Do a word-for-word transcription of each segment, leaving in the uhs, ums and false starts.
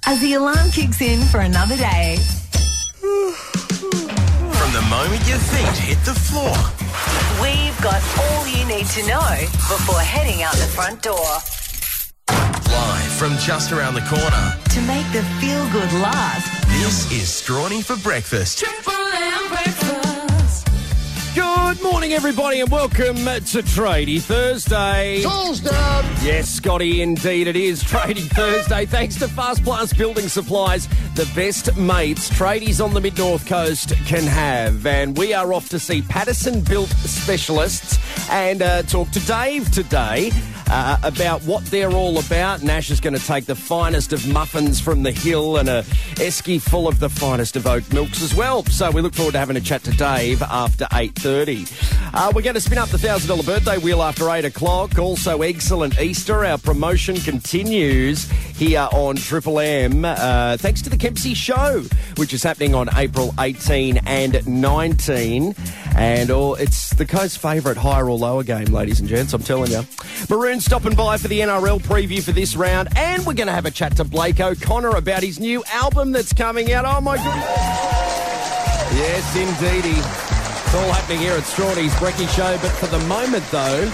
As the alarm kicks in for another day. From the moment your feet hit the floor, We've got all you need to know before heading out the front door. live from just around the corner, To make the feel-good last, this is Strawny for Breakfast. Triple M breakfast. Good morning, everybody, and welcome to Tradie Thursday. Tools down. Yes, Scotty, indeed it is Tradie Thursday. Thanks to Fast Plus Building Supplies, the best mates tradies on the mid-north coast can have. And we are off to see Patterson Built Specialists and uh, talk to Dave today uh, about what they're all about. Nash is going to take the finest of muffins from the hill and a esky full of the finest of oat milks as well. So we look forward to having a chat to Dave after eight thirty. Uh, we're going to spin up the one thousand dollars birthday wheel after eight o'clock. Also, excellent Easter. Our promotion continues here on Triple M, uh, thanks to the Kempsey Show, which is happening on April eighteen and nineteen. And all, it's the coast's favourite higher or lower game, ladies and gents, I'm telling you. Maroon stopping by for the N R L preview for this round. And we're going to have a chat to Blake O'Connor about his new album that's coming out. Oh, my goodness. Yes, indeedy. It's all happening here at Strawny's Brekkie Show. But for the moment, though,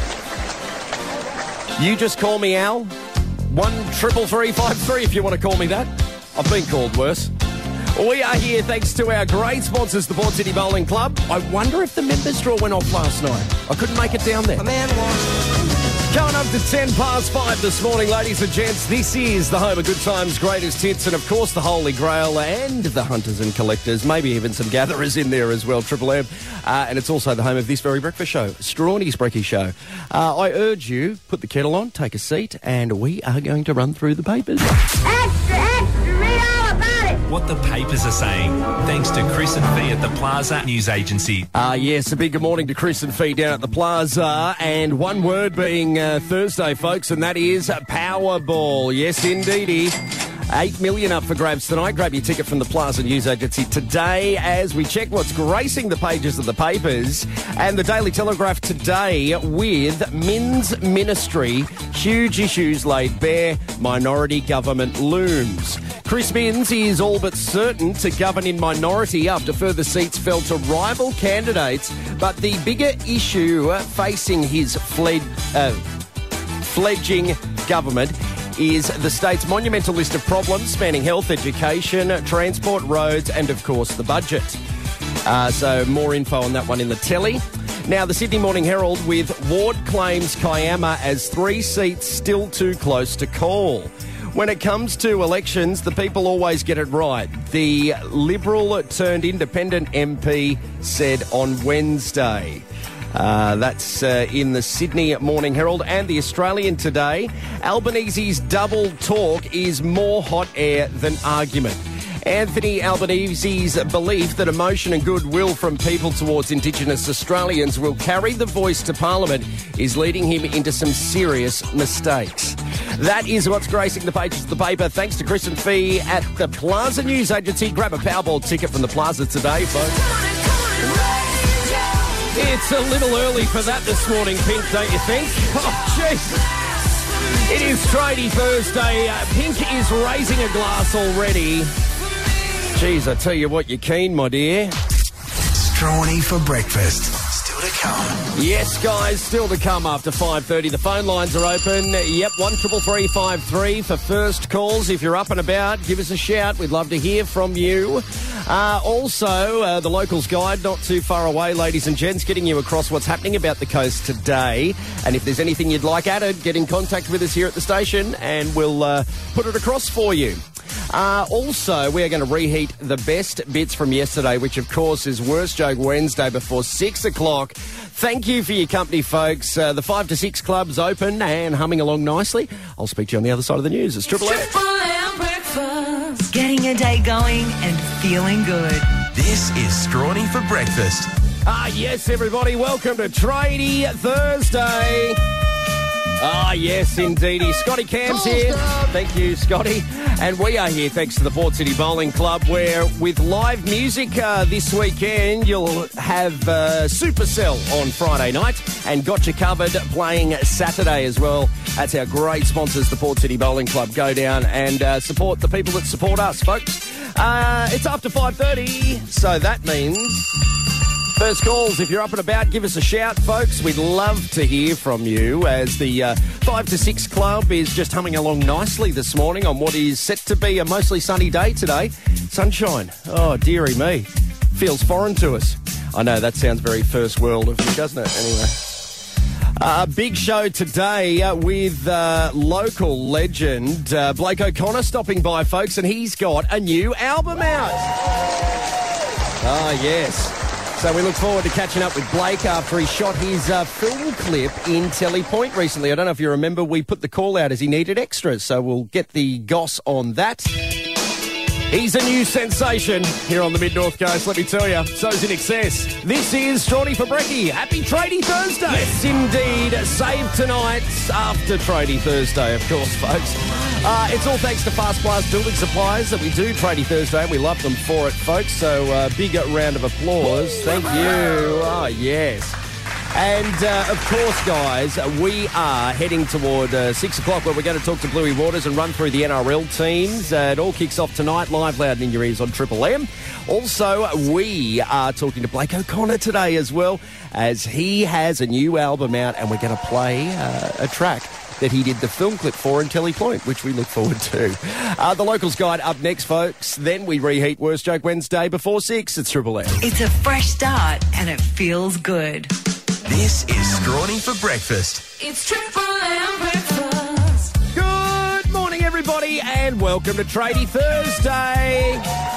you just call me Al. One triple three five three if you want to call me that. I've been called worse. We are here thanks to our great sponsors, the Port City Bowling Club. I wonder if the members draw went off last night. I couldn't make it down there. A man wants. Coming up to ten past five this morning, ladies and gents, this is the home of good times, greatest hits, and of course the Holy Grail and the hunters and collectors, maybe even some gatherers in there as well, Triple M. Uh, and it's also the home of this very breakfast show, Strawny's Brekkie Show. Uh, I urge you, put the kettle on, take a seat, and we are going to run through the papers. Extra, extra, read all about it. What the papers are saying, thanks to Chris and Fee at the Plaza News Agency. Uh, yes, a big good morning to Chris and Fee down at the Plaza, and one word being uh, Thursday, folks, and that is Powerball. Yes, indeedy. Eight million up for grabs tonight. Grab your ticket from the Plaza News Agency today as we check what's gracing the pages of the papers. And the Daily Telegraph today with Minns Ministry. Huge issues laid bare. Minority government looms. Chris Minns is all but certain to govern in minority after further seats fell to rival candidates. But the bigger issue facing his fled, uh, fledging government is the state's monumental list of problems spanning health, education, transport, roads, and, of course, the budget. Uh, so more info on that one in the telly. Now, the Sydney Morning Herald with Ward claims Kiama as three seats still too close to call. When it comes to elections, the people always get it right. The Liberal turned independent M P said on Wednesday. Uh, that's uh, in the Sydney Morning Herald and the Australian today. Albanese's double talk is more hot air than argument. Anthony Albanese's belief that emotion and goodwill from people towards Indigenous Australians will carry the voice to Parliament is leading him into some serious mistakes. That is what's gracing the pages of the paper. Thanks to Chris and Fee at the Plaza News Agency. Grab a Powerball ticket from the Plaza today, folks. It's a little early for that this morning, Pink, don't you think? Oh, jeez. It is Tradie Thursday. Uh, Pink is raising a glass already. Jeez, I tell you what, you're keen, my dear. Strawny for Breakfast. Still to come. Yes, guys, still to come after five thirty. The phone lines are open. Yep, one triple three five three for first calls. If you're up and about, give us a shout. We'd love to hear from you. Uh, also, uh, the Locals Guide, not too far away, ladies and gents, getting you across what's happening about the coast today. And if there's anything you'd like added, get in contact with us here at the station and we'll uh, put it across for you. Uh, also, we are going to reheat the best bits from yesterday, which, of course, is Worst Joke Wednesday before six o'clock. Thank you for your company, folks. Uh, the five to six club's open and humming along nicely. I'll speak to you on the other side of the news. It's Triple M. Triple M breakfast. getting your day going and feeling good. This is Strawny for Breakfast. Ah, yes, everybody. Welcome to Tradie Thursday. Ah, yes, indeedy. Scotty Cam's here. Thank you, Scotty. And we are here thanks to the Port City Bowling Club, where with live music uh, this weekend, you'll have uh, Supercell on Friday night and Got You Covered playing Saturday as well. That's our great sponsors, the Port City Bowling Club. Go down and uh, support the people that support us, folks. Uh, it's after five thirty, so that means... First calls, if you're up and about, give us a shout, folks. We'd love to hear from you as the uh, five to six club is just humming along nicely this morning on what is set to be a mostly sunny day today. Sunshine. Oh, dearie me. Feels foreign to us. I know, that sounds very first world of you, doesn't it? Anyway. A uh, big show today uh, with uh, local legend uh, Blake O'Connor stopping by, folks, and he's got a new album out. Ah, yes. So we look forward to catching up with Blake after he shot his uh, film clip in Telly Point recently. I don't know if you remember, we put the call out as he needed extras, so we'll get the goss on that. He's a new sensation here on the Mid-North Coast, let me tell you. So's In Excess. This is Strawny for Brekkie. Happy Tradie Thursday. Yes, indeed. Save tonight after Tradie Thursday, of course, folks. Uh, it's all thanks to Fast Blast Building Supplies that we do Tradie Thursday, and we love them for it, folks. So uh, big round of applause. Thank you. Oh, yes. And, uh, of course, guys, we are heading toward uh, six o'clock where we're going to talk to Bluey Waters and run through the N R L teams. Uh, it all kicks off tonight, live, loud and in your ears on Triple M. Also, we are talking to Blake O'Connor today as well, as he has a new album out and we're going to play uh, a track that he did the film clip for in Telly Point, which we look forward to. Uh, the Locals Guide up next, folks. Then we reheat Worst Joke Wednesday before six. It's Triple M. It's a fresh start and it feels good. This is Scrawny for Breakfast. It's Triple M breakfast. Good morning, everybody, and welcome to Tradie Thursday.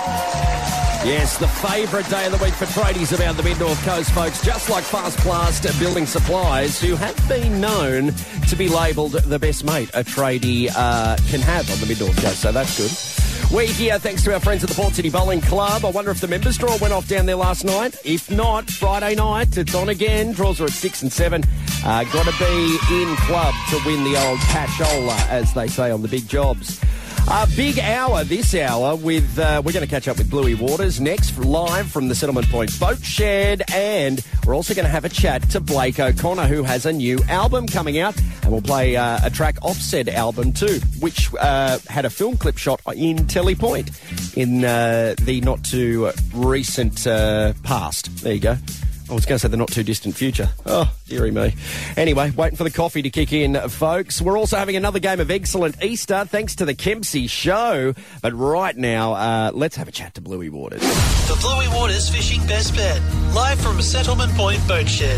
Yes, the favourite day of the week for tradies around the Mid-North Coast, folks, just like Fast Blast Building Supplies, who have been known to be labelled the best mate a tradie uh, can have on the Mid-North Coast, so that's good. We're here thanks to our friends at the Port City Bowling Club. I wonder if the members' draw went off down there last night. If not, Friday night, it's on again. Draws are at six and seven. Uh, got to be in club to win the old cashola, as they say on the big jobs. A big hour this hour with, uh, we're going to catch up with Bluey Waters next, live from the Settlement Point Boat Shed, and we're also going to have a chat to Blake O'Connor, who has a new album coming out, and we'll play uh, a track off said album too, which uh, had a film clip shot in Telly Point in uh, the not too recent uh, past. There you go. I was going to say the not-too-distant future. Oh, dearie me. Anyway, waiting for the coffee to kick in, folks. We're also having another game of Excellent Easter, thanks to the Kempsey Show. But right now, uh, let's have a chat to Bluey Waters. The Bluey Waters Fishing Best Bet, live from Settlement Point Boat Shed.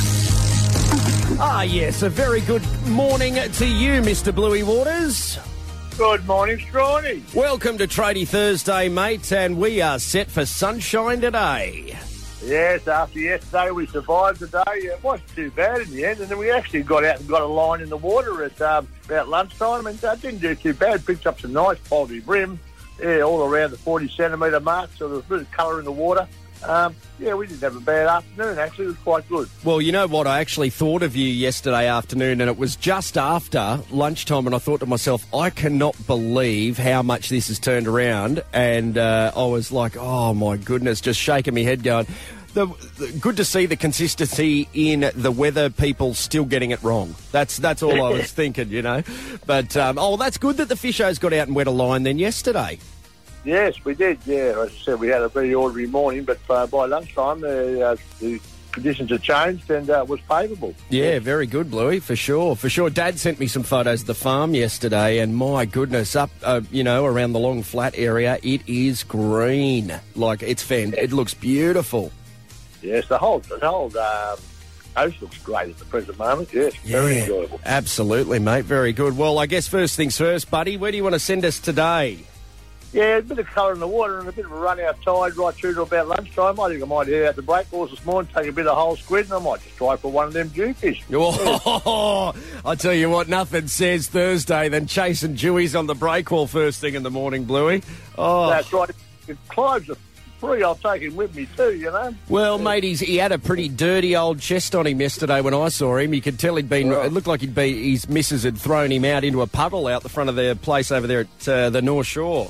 Ah, yes, a very good morning to you, Mister Bluey Waters. Good morning, Strawny. Welcome to Tradie Thursday, mate, and we are set for sunshine today. Yes, after yesterday we survived the day. It wasn't too bad in the end, and then we actually got out and got a line in the water at um, about lunchtime, and that didn't do too bad. Picked up some nice quality brim, yeah, all around the forty centimetre mark, so there was a bit of colour in the water. Um, yeah, we didn't have a bad afternoon, actually. It was quite good. Well, you know what? I actually thought of you yesterday afternoon, and it was just after lunchtime, and I thought to myself, I cannot believe how much this has turned around, and uh, I was like, oh, my goodness, just shaking my head going... The, the, good to see the consistency in the weather people still getting it wrong. That's that's all I was thinking, you know. But, um, oh, that's good that the fishers got out and wet a line then yesterday. Yes, we did, yeah. As I said, we had a very ordinary morning, but uh, by lunchtime uh, uh, the conditions had changed and uh, it was favourable. Yeah, yeah, very good, Bluey, for sure, for sure. Dad sent me some photos of the farm yesterday, and my goodness, up, uh, you know, around the long flat area, it is green. Like, it's fan- it looks beautiful. Yes, the whole the whole um, coast looks great at the present moment. Yes, very yeah, enjoyable. Absolutely, mate. Very good. Well, I guess first things first, buddy. Where do you want to send us today? Yeah, a bit of colour in the water and a bit of a run out tide right through to about lunchtime. I think I might head out to Breakwater this morning, take a bit of whole squid, and I might just try for one of them dewfish. Oh, I tell you what, nothing says Thursday than chasing dewies on the breakwall first thing in the morning, Bluey. Oh, that's right. If Clive's a free, I'll take him with me too, you know. Well, mate, he's, he had a pretty dirty old chest on him yesterday when I saw him. You could tell he'd been, Right. it looked like he'd be, his missus had thrown him out into a puddle out the front of their place over there at uh, the North Shore.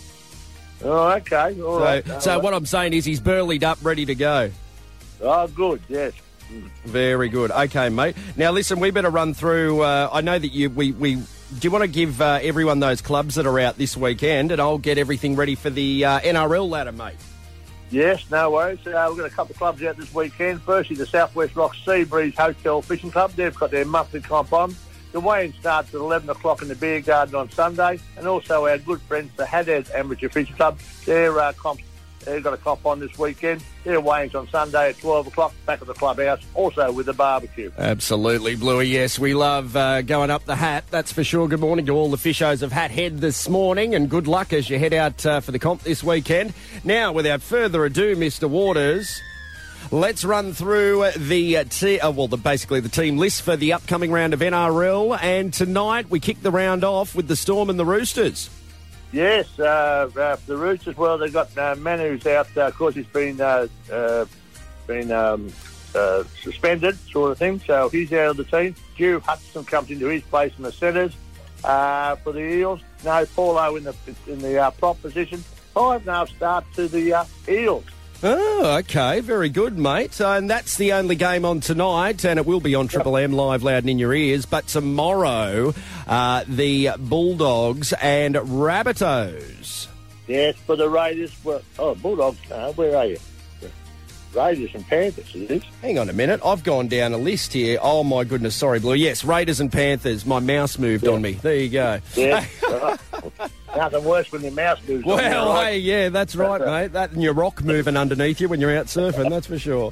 Oh, okay, all So, right. so All what I'm saying is he's burlied up, ready to go. right. Oh, good, yes. Very good. Okay, mate. Now, listen, we better run through. Uh, I know that you. We. we do you want to give uh, everyone those clubs that are out this weekend, and I'll get everything ready for the uh, N R L ladder, mate. Yes, no worries. Uh, we've got a couple of clubs out this weekend. Firstly, the Southwest Rock Sea Breeze Hotel Fishing Club. They've got their monthly comp on. The weigh-in starts at eleven o'clock in the Beer Garden on Sunday. And also our good friends, the Haddad Amateur Fishing Club. Their uh, comps, they've got a comp on this weekend. Their weigh-ins on Sunday at twelve o'clock, back at the clubhouse, also with a barbecue. Absolutely, Bluey. Yes, we love uh, going up the Hat, that's for sure. Good morning to all the fishos of Hat Head this morning, and good luck as you head out uh, for the comp this weekend. Now, without further ado, Mister Waters, let's run through the, uh, te- uh, well, the, basically the team list for the upcoming round of N R L, and tonight we kick the round off with the Storm and the Roosters. Yes, uh, uh, for the Roosters, well, they've got uh, Manu's out. Uh, of course, he's been uh, uh, been um, uh, suspended, sort of thing, so he's out of the team. Drew Hudson comes into his place in the centres. Uh, for the Eels, no Paulo in the in the uh, prop position. Five and a half start to the uh, Eels. Oh, okay. Very good, mate. Uh, and that's the only game on tonight, and it will be on Triple M live, loud and in your ears. But tomorrow, uh, the Bulldogs and Rabbitohs. Yes, for the Raiders. Well, oh, Bulldogs, uh, where are you? Raiders and Panthers, it is. Hang on a minute. I've gone down a list here. Oh, my goodness. Sorry, Blue. Yes, Raiders and Panthers. My mouse moved Yeah. on me. There you go. Yeah, right. Nothing worse when your mouse moves on you, Well, right? hey, yeah, that's right, mate. That and your rock moving underneath you when you're out surfing, that's for sure.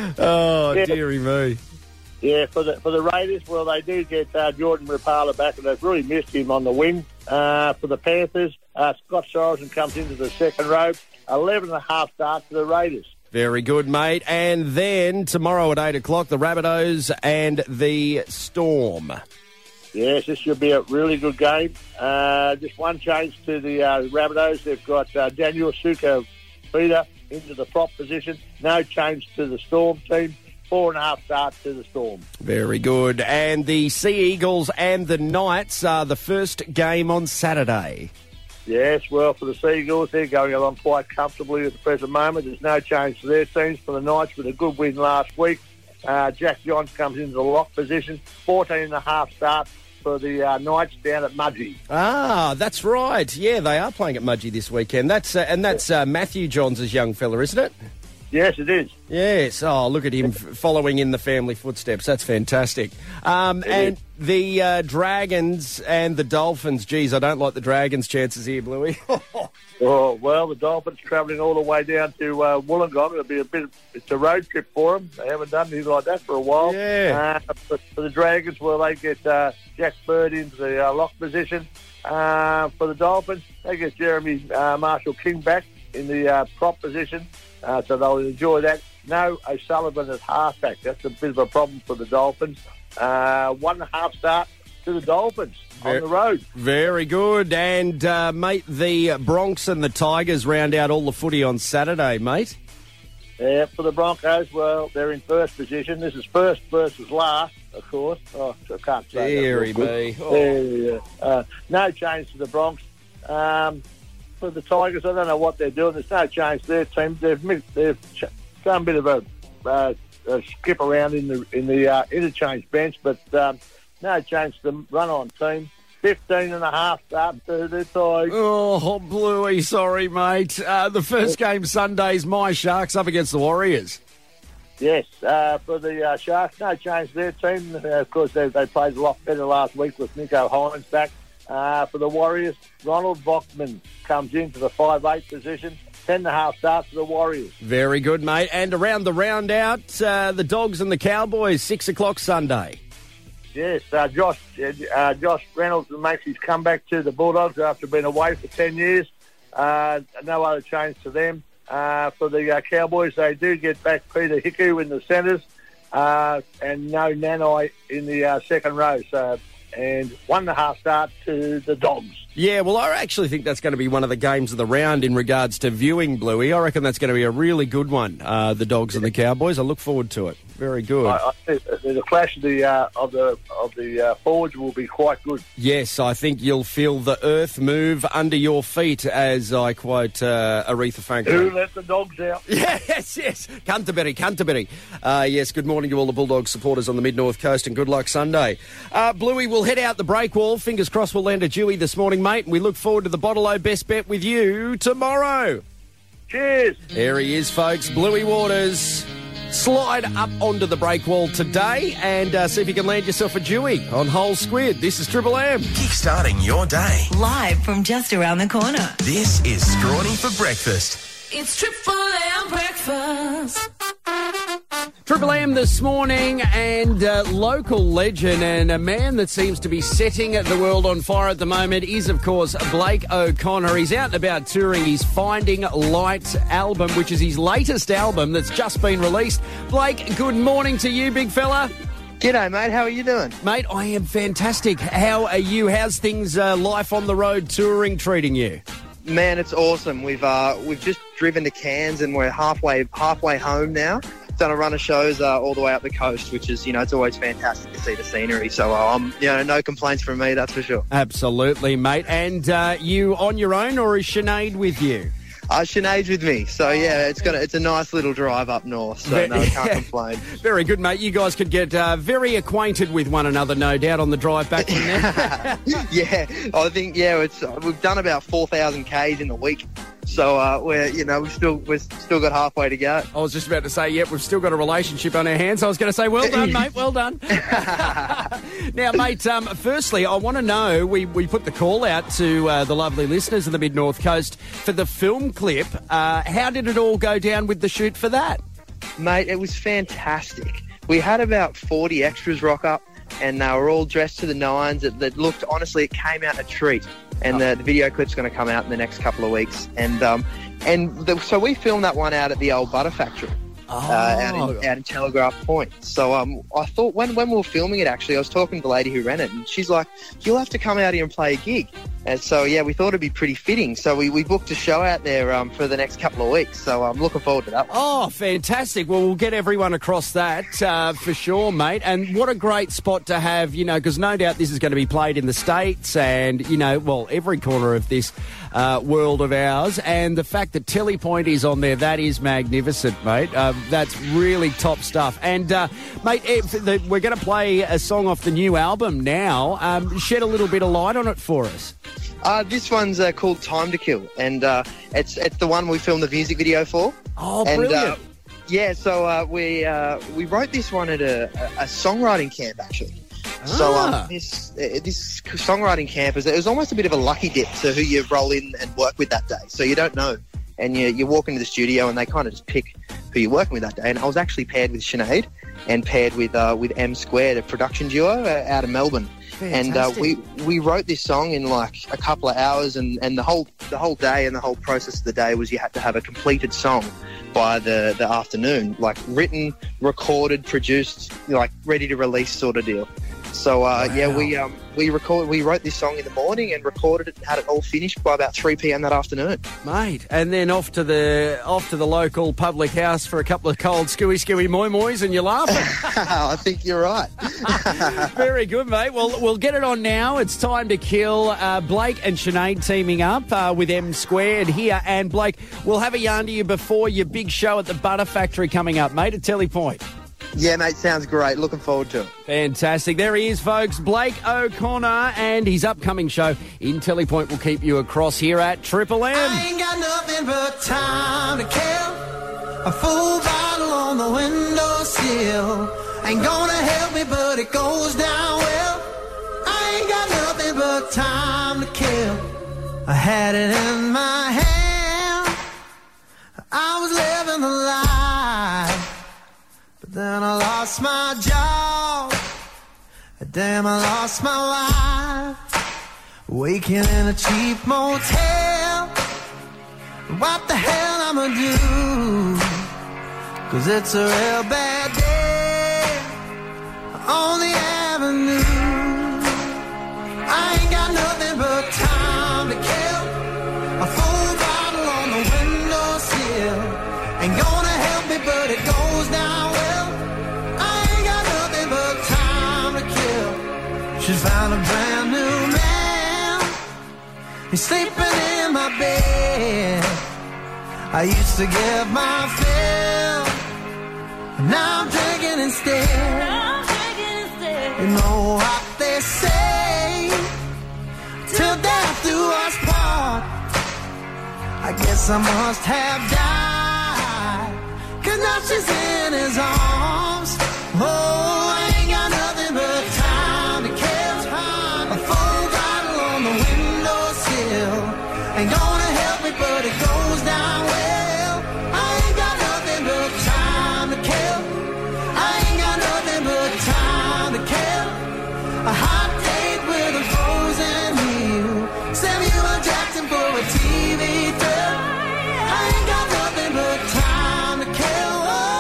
Oh, Yeah. dearie me. Yeah, for the for the Raiders, well, they do get uh, Jordan Rapala back, and they've really missed him on the wing. Uh, for the Panthers, uh, Scott Sorensen comes into the second row. Eleven and a half start for the Raiders. Very good, mate. And then tomorrow at eight o'clock, the Rabbitohs and the Storm. Yes, this should be a really good game. Uh, just one change to the uh, Rabbitohs. They've got uh, Daniel Suko Peter into the prop position. No change to the Storm team. Four and a half start to the Storm. Very good. And the Sea Eagles and the Knights are the first game on Saturday. Yes, well, for the Seagulls, they're going along quite comfortably at the present moment. There's no change to their teams. For the Knights, with a good win last week, uh, Jack Johns comes into the lock position. fourteen and a half start for the uh, Knights down at Mudgee. Ah, that's right. Yeah, they are playing at Mudgee this weekend. That's uh, and that's uh, Matthew Johns' young fella, isn't it? Yes, it is. Yes. Oh, look at him f- following in the family footsteps. That's fantastic. Um, and the uh, Dragons and the Dolphins. Geez, I don't like the Dragons' chances here, Bluey. Oh, well, the Dolphins travelling all the way down to uh, Wollongong. It'll be a bit. Of, it's a road trip for them. They haven't done anything like that for a while. Yeah. Uh, for, for the Dragons, well, they get uh, Jack Bird into the uh, lock position. Uh, for the Dolphins, they get Jeremy uh, Marshall King back in the uh, prop position. Uh, so they'll enjoy that. No O'Sullivan at halfback. That's a bit of a problem for the Dolphins. Uh, one and a half start to the Dolphins on the road. Very good. And, uh, mate, the Bronx and the Tigers round out all the footy on Saturday, mate. Yeah, for the Broncos, well, they're in first position. This is first versus last, of course. Oh, I can't say Deary that. me. Oh. Yeah, yeah, yeah. Uh, no change to the Bronx. Um, for the Tigers, I don't know what they're doing. There's no change to their team. They've mixed, they've ch- done a bit of a, uh, a skip around in the in the uh, interchange bench, but um, no change to the run-on team. Fifteen and a half start to the Tigers. Oh, Bluey, sorry, mate. Uh, the first game Sunday's my Sharks up against the Warriors. Yes, uh, for the uh, Sharks, no change to their team. Uh, of course, they, they played a lot better last week with Nico Hines back. Uh, for the Warriors, Ronald Bachman comes into the five eight position. Ten and a half start to the Warriors. Very good, mate. And around the round out, uh, the Dogs and the Cowboys, six o'clock Sunday. Yes, uh, Josh uh, Josh Reynolds makes his comeback to the Bulldogs after being away for ten years. Uh, no other change to them. Uh, for the uh, Cowboys, they do get back Peter Hiku in the centres uh, and no Nanai in the uh, second row. So, and one and a half start to the Dogs. Yeah, well, I actually think that's going to be one of the games of the round in regards to viewing, Bluey. I reckon that's going to be a really good one, uh, the Dogs and the Cowboys. I look forward to it. Very good. I, I think the clash of the uh, of the of the uh, forwards will be quite good. Yes, I think you'll feel the earth move under your feet, as I quote uh, Aretha Franklin. Who let the dogs out? Yes, yes. Canterbury, Canterbury. Uh, yes, good morning to all the Bulldogs supporters on the Mid-North Coast, and good luck Sunday. Uh, Bluey, we'll head out the break wall. Fingers crossed we'll land a Dewey this morning, mate, and we look forward to the Bottle-O Best Bet with you tomorrow. Cheers. There he is, folks. Bluey Waters. Slide up onto the break wall today and uh, see if you can land yourself a Dewey on Whole Squid. This is Triple M. Kickstarting your day. Live from just around the corner. This is Scrawny for Breakfast. It's Triple M breakfast. Triple M this morning, and uh, local legend and a man that seems to be setting the world on fire at the moment is, of course, Blake O'Connor. He's out and about touring his Finding Light album, which is his latest album that's just been released. Blake, good morning to you, big fella. G'day, mate. How are you doing? Mate, I am fantastic. How are you? How's things, uh, life on the road touring treating you? Man, it's awesome. We've uh, we've just driven to Cairns and we're halfway halfway home now. Done a run of shows uh, all the way up the coast, which is, you know, it's always fantastic to see the scenery. So, um, you know, no complaints from me, that's for sure. Absolutely, mate. And uh, you on your own, or is Sinead with you? Uh, Sinead's with me, so yeah, it's got a, it's a nice little drive up north, so no, I can't complain. Very good, mate. You guys could get uh, very acquainted with one another, no doubt, on the drive back from there. Yeah, I think, yeah, it's we've done about four thousand kays in the week. So uh, we're, you know, we've still we've still got halfway to go. I was just about to say, yep, we've still got a relationship on our hands. I was going to say, well done, mate, well done. Now, mate, um, firstly, I want to know, we, we put the call out to uh, the lovely listeners of the Mid-North Coast for the film clip. Uh, how did it all go down with the shoot for that? Mate, it was fantastic. We had about forty extras rock up, and they were all dressed to the nines. It, that looked, honestly, it came out a treat. And the, the video clip's going to come out in the next couple of weeks. And um, and the, so we filmed that one out at the old butter factory. Oh. Uh, out, in, out in Telegraph Point. So um, I thought when, when we were filming it, actually, I was talking to the lady who ran it, and she's like, you'll have to come out here and play a gig. And so, yeah, we thought it'd be pretty fitting. So we, we booked a show out there um, for the next couple of weeks. So I'm looking forward to that one. Oh, fantastic. Well, we'll get everyone across that uh, for sure, mate. And what a great spot to have, you know, because no doubt this is going to be played in the States and, you know, well, every corner of this uh, world of ours. And the fact that Telepoint is on there, that is magnificent, mate. Uh, that's really top stuff. And, uh, mate, if the, we're going to play a song off the new album now. Um, shed a little bit of light on it for us. Uh, this one's uh, called Time to Kill, and uh, it's it's the one we filmed the music video for. Oh, and, brilliant. Uh, yeah, so uh, we uh, we wrote this one at a, a songwriting camp, actually. Ah. So um, this uh, this songwriting camp, is it was almost a bit of a lucky dip to who you roll in and work with that day. So you don't know. And you, you walk into the studio and they kind of just pick who you're working with that day. And I was actually paired with Sinead and paired with uh, with M Squared, a production duo uh, out of Melbourne. Fantastic. And uh, we we wrote this song in like a couple of hours, and, and the whole the whole day and the whole process of the day was you had to have a completed song by the, the afternoon, like written, recorded, produced, like ready to release sort of deal. So uh, wow. yeah, we um, we record we wrote this song in the morning and recorded it and had it all finished by about three p.m. that afternoon. Mate, and then off to the off to the local public house for a couple of cold skewy skewy moi mois, and you're laughing. I think you're right. Very good, mate. Well, we'll get it on now. It's Time to Kill. Uh, Blake and Sinead teaming up uh, with M Squared here, and Blake, we'll have a yarn to you before your big show at the Butter Factory coming up, mate, at Telepoint. Yeah, mate, sounds great. Looking forward to it. Fantastic. There he is, folks, Blake O'Connor, and his upcoming show in Telepoint will keep you across here at Triple M. I ain't got nothing but time to kill. A full bottle on the windowsill. Ain't gonna help me, but it goes down well. I ain't got nothing but time to kill. I had it in my hand. I was living the life. Then I lost my job. Damn, I lost my wife. Waking in a cheap motel. What the hell I'ma do? Cause it's a real bad day on the avenue. I ain't got nothing but time Ain't gonna help me, but it goes down well. I ain't got nothing but time to kill. She found a brand new man. He's sleeping in my bed. I used to give my fill. Now I'm drinking instead. You know what they say, till death do us part. I guess I must have died, 'cause now she's in his arms. Oh, I ain't got nothing but time to kill. A full bottle on the windowsill. Ain't gonna help me, but it goes down well. I ain't got nothing but time to kill. I ain't got nothing but time to kill. A hot date with a frozen meal. Samuel Jackson for a T V tale. I ain't got nothing but time to kill.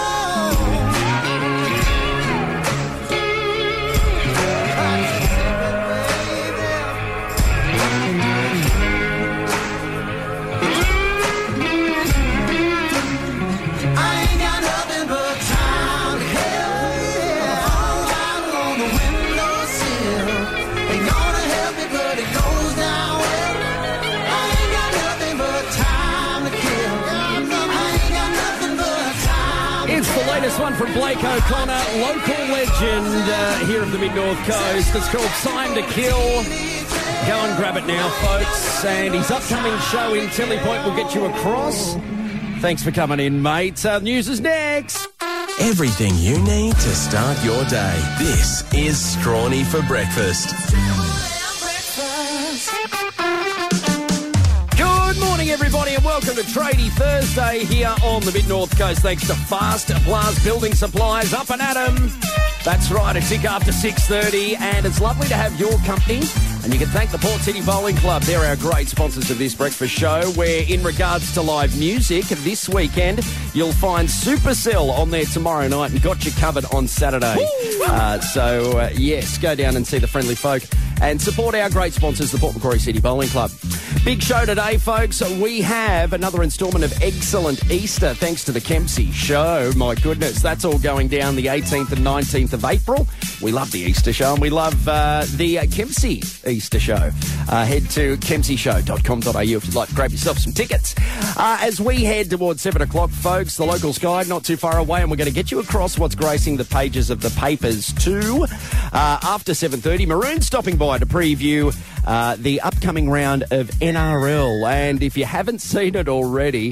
Latest one from Blake O'Connor, local legend uh, here of the Mid-North Coast. It's called Time to Kill. Go and grab it now, folks. And his upcoming show in Telly Point will get you across. Thanks for coming in, mate. Uh, news is next. Everything you need to start your day. This is Strawny for Breakfast. Good morning, everybody, and welcome to Tradie Thursday here on the Mid-North Coast. Thanks to Fast Plaza Building Supplies, up and at 'em. That's right, a tick after six thirty, and it's lovely to have your company. And you can thank the Port City Bowling Club. They're our great sponsors of this breakfast show, where in regards to live music, this weekend, you'll find Supercell on there tomorrow night and got you covered on Saturday. Uh, so, uh, yes, go down and see the friendly folk and support our great sponsors, the Port Macquarie City Bowling Club. Big show today, folks. We have another instalment of Excellent Easter, thanks to the Kempsey Show. My goodness, that's all going down the eighteenth and nineteenth of April. We love the Easter Show, and we love uh, the uh, Kempsey Easter Show. Uh, head to kempsey show dot com dot a u if you'd like to grab yourself some tickets. Uh, as we head towards seven o'clock, folks, the Locals Guide, not too far away, and we're going to get you across what's gracing the pages of the papers too. Uh, after seven thirty, Maroon stopping by to preview uh, the upcoming round of N R L. And if you haven't seen it already,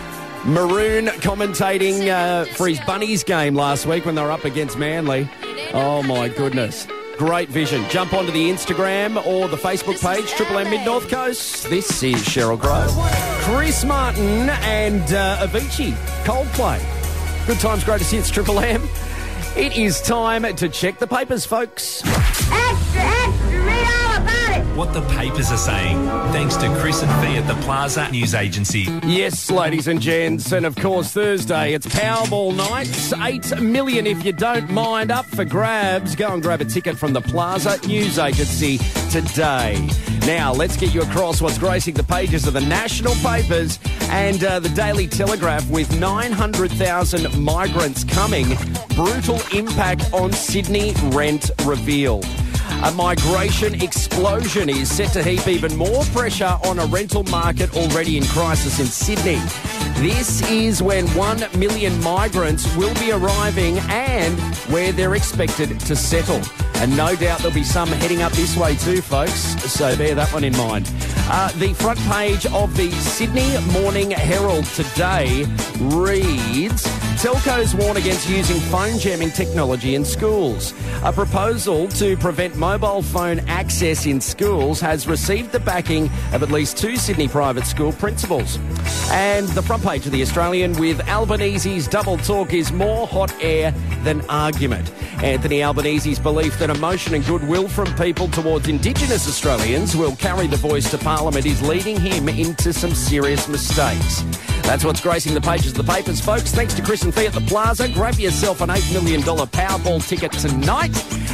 Maroon commentating uh, for his Bunnies game last week when they were up against Manly. Oh, my goodness. Great vision. Jump onto the Instagram or the Facebook page, Triple M Mid-North Coast. This is Cheryl Grove, Chris Martin and uh, Avicii, Coldplay. Good times, greatest hits, Triple M. It is time to check the papers, folks. Extra, extra, read all about it. What the papers are saying, thanks to Chris and Fee at the Plaza News Agency. Yes, ladies and gents, and of course Thursday, it's Powerball night. Eight million if you don't mind, up for grabs. Go and grab a ticket from the Plaza News Agency today. Now, let's get you across what's gracing the pages of the national papers and uh, the Daily Telegraph with nine hundred thousand migrants coming. Brutal impact on Sydney rent revealed. A migration explosion is set to heap even more pressure on a rental market already in crisis in Sydney. This is when one million migrants will be arriving and where they're expected to settle. And no doubt there'll be some heading up this way too, folks, so bear that one in mind. Uh, the front page of the Sydney Morning Herald today reads, telcos warn against using phone jamming technology in schools. A proposal to prevent mobile phone access in schools has received the backing of at least two Sydney private school principals. And the front page of the Australian with Albanese's double talk is more hot air than argument. Anthony Albanese's belief that emotion and goodwill from people towards Indigenous Australians will carry the voice to Parliament is leading him into some serious mistakes. That's what's gracing the pages of the papers, folks. Thanks to Chris and Fee at the Plaza. Grab yourself an eight million dollars Powerball ticket tonight.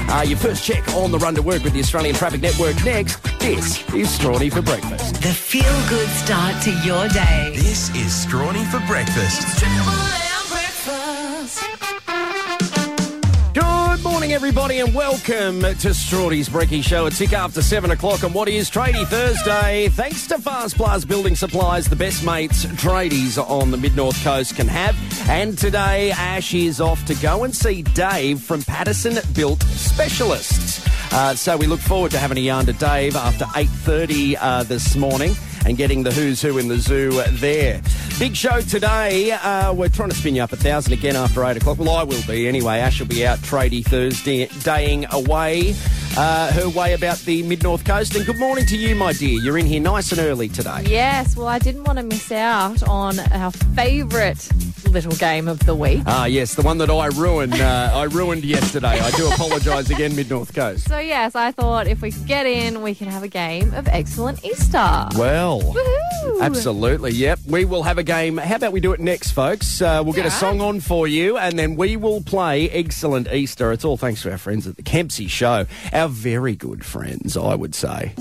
Uh, your first check on the run to work with the Australian Traffic Network next. This is Strawny for Breakfast. The feel-good start to your day. This is Strawny for Breakfast. Good morning, everybody, and welcome to Strawny's Brekkie Show. A tick after seven o'clock on what is Tradie Thursday. Thanks to Fast Plus Building Supplies, the best mates tradies on the Mid-North Coast can have. And today, Ash is off to go and see Dave from Patterson Built Specialists. Uh, so we look forward to having a yarn to Dave after eight thirty uh, this morning and getting the who's who in the zoo there. Big show today. Uh, we're trying to spin you up a thousand again after eight o'clock. Well, I will be anyway. Ash will be out Tradie Thursday, daying away uh, her way about the Mid-North Coast. And good morning to you, my dear. You're in here nice and early today. Yes, well, I didn't want to miss out on our favourite little game of the week. Ah, yes, the one that I ruined. Uh, I ruined yesterday. I do apologise again, Mid-North Coast. So, yes, I thought if we could get in, we can have a game of Excellent Easter. Well, woohoo! Absolutely, yep. We will have a game. How about we do it next, folks? Uh, we'll get yeah. a song on for you, and then we will play Excellent Easter. It's all thanks to our friends at the Kempsey Show. Our very good friends, I would say.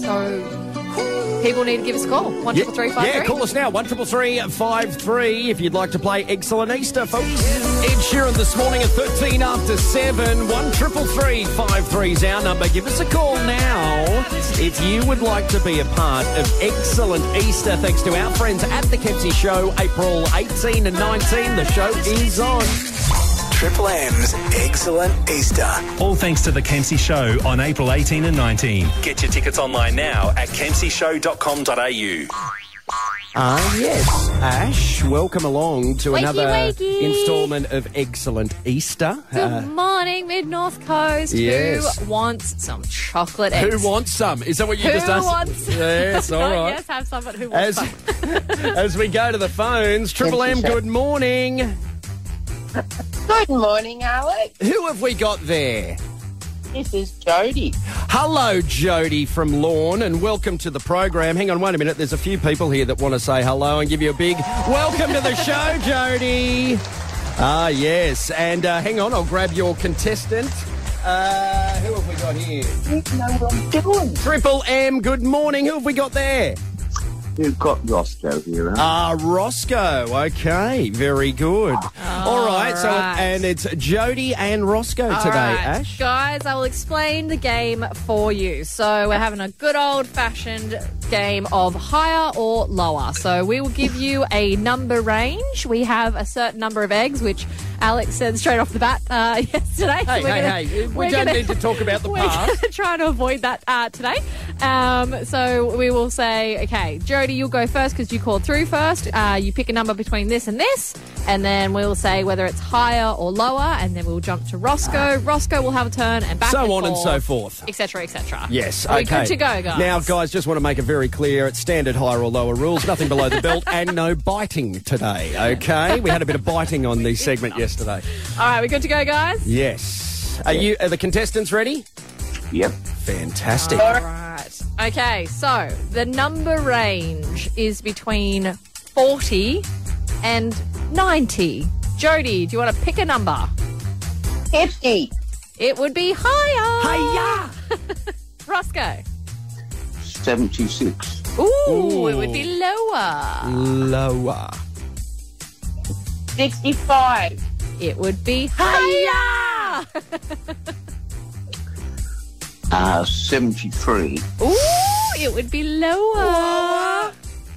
So, people need to give us a call. One triple three five three. Yeah, call us now. One triple three five three if you'd like to play Excellent Easter, folks. Ed Sheeran this morning at thirteen after seven. One triple three five three is our number. Give us a call now if you would like to be a part of Excellent Easter. Thanks to our friends at the Kempsey Show, April eighteen and nineteen. The show is on. Triple M's Excellent Easter. All thanks to the Kempsey Show on April eighteen and nineteen. Get your tickets online now at kempsey show dot com dot a u. Ah, yes. Ash, welcome along to Wakey, another wakey. instalment of Excellent Easter. Good Uh, morning, Mid-North Coast. Yes. Who wants some chocolate eggs? who wants some? Is that what you Who just asked? wants some? Yes, all right. Yes, have some, but who wants As, some? as we go to the phones, Triple M, good morning. Good morning, Alex. Who have we got there? This is Jody. Hello, Jody from Lorne, and welcome to the program. Hang on, wait a minute. There's a few people here that want to say hello and give you a big welcome to the show, Jody. Ah, yes. And uh, hang on, I'll grab your contestant. Uh, who have we got here? You know what I'm doing. Triple M, good morning. Who have we got there? You've got Roscoe here, huh? Ah, Roscoe. Okay, very good. All right, so right. and it's Jody and Roscoe All today, right. Ash. Guys, I will explain the game for you. So we're having a good old-fashioned game of higher or lower. So we will give you a number range. We have a certain number of eggs, which Alex said straight off the bat uh, yesterday. Hey, so we're hey, gonna, hey, we we're don't gonna, need to talk about the we're past. We're trying to avoid that uh, today. Um, so we will say, okay, Jody, you'll go first because you called through first. Uh, you pick a number between this and this, and then we'll say whether it's higher or lower, and then we'll jump to Roscoe. Roscoe will have a turn, and back So and on and forth, so forth. et cetera, et cetera. Yes, Are we okay. good to go, guys? Now, guys, just want to make it very clear, it's standard higher or lower rules, nothing below the belt, and no biting today, okay? We had a bit of biting on the segment yesterday. All right, we good to go, guys? Yes. Are you? Are the contestants ready? Yep. Fantastic. All right. Okay, so the number range is between forty and ninety. Jody, do you want to pick a number? fifty. It would be higher. Hiya! Roscoe. seventy-six. Ooh, Ooh. it would be lower. Lower. sixty-five. It would be higher. Uh, seventy-three. Ooh, it would be lower.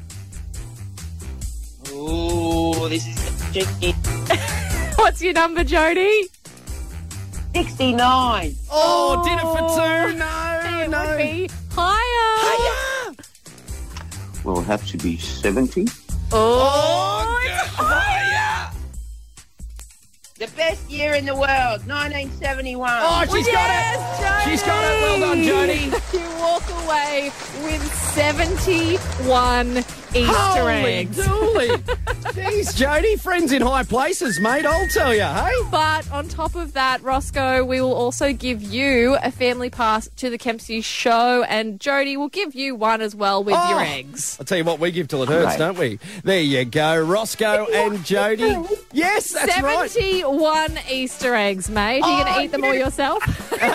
Ooh, this is tricky. What's your number, Jody? sixty-nine. Oh, did it for two? No, It no. would be higher. Hiya! Will have to be seventy. Oh, it's higher. The best year in the world, nineteen seventy-one. Oh, she's Yes, got it. She's got it. Well done, Jody. You walk away with seventy-one Easter Holy eggs. dooly. Jeez, Jody, friends in high places, mate, I'll tell you, hey? But on top of that, Roscoe, we will also give you a family pass to the Kempsey Show, and Jody will give you one as well with Oh, your eggs. I'll tell you what, we give till it hurts, Right. don't we? There you go, Roscoe and Jody. Yes, that's right. seventy-one Easter eggs, mate. Are you Oh, going to eat them all yourself?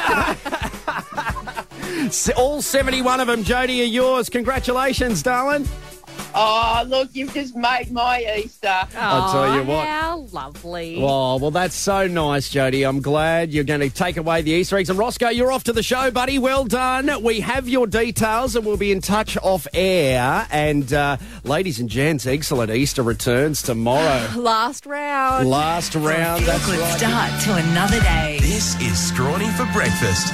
S- All seventy-one of them, Jody, are yours. Congratulations, darling. Oh, look, you've just made my Easter. I'll tell you Aw, what. How lovely. Oh, well, that's so nice, Jody. I'm glad you're going to take away the Easter eggs. And Roscoe, you're off to the show, buddy. Well done. We have your details and we'll be in touch off air. And, uh, ladies and gents, excellent Easter returns tomorrow. Last round. Last round, that's Good right. start to another day. This is Strawny for Breakfast.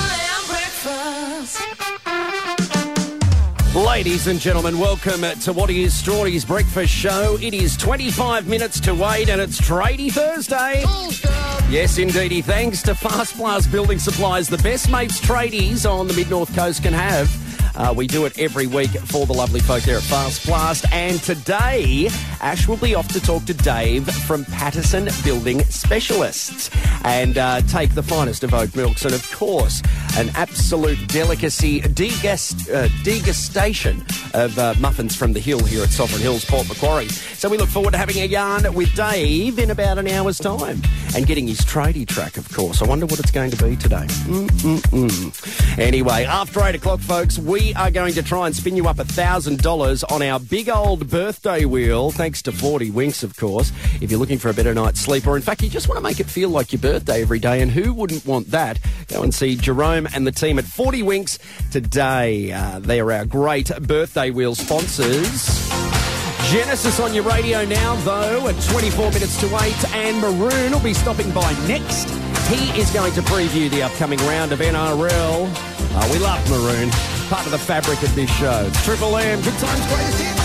Ladies and gentlemen, welcome to what is Strawny's Breakfast Show. It is twenty-five minutes to eight and it's Tradie Thursday. Yes, indeedy. Thanks to Fast Blast Building Supplies, the best mates tradies on the Mid-North Coast can have. Uh, we do it every week for the lovely folk there at Fast Blast. And today, Ash will be off to talk to Dave from Patterson Building Specialists and uh, take the finest of oat milks and, of course, an absolute delicacy degust, uh, degustation of uh, muffins from the hill here at Sovereign Hills, Port Macquarie. So we look forward to having a yarn with Dave in about an hour's time and getting his tradie track, of course. I wonder what it's going to be today. Mm-mm-mm. Anyway, after eight o'clock, folks, we are going to try and spin you up one thousand dollars on our big old birthday wheel, thanks to forty Winks, of course, if you're looking for a better night's sleep, or in fact, you just want to make it feel like your birthday every day, and who wouldn't want that? Go and see Jerome and the team at forty Winks today. Uh, they are our great birthday wheel sponsors. Genesis on your radio now, though, at twenty-four minutes to eight, and Maroon will be stopping by next. He is going to preview the upcoming round of N R L. Oh, we love Maroon, part of the fabric of this show. It's Triple M, good times, greatest hits.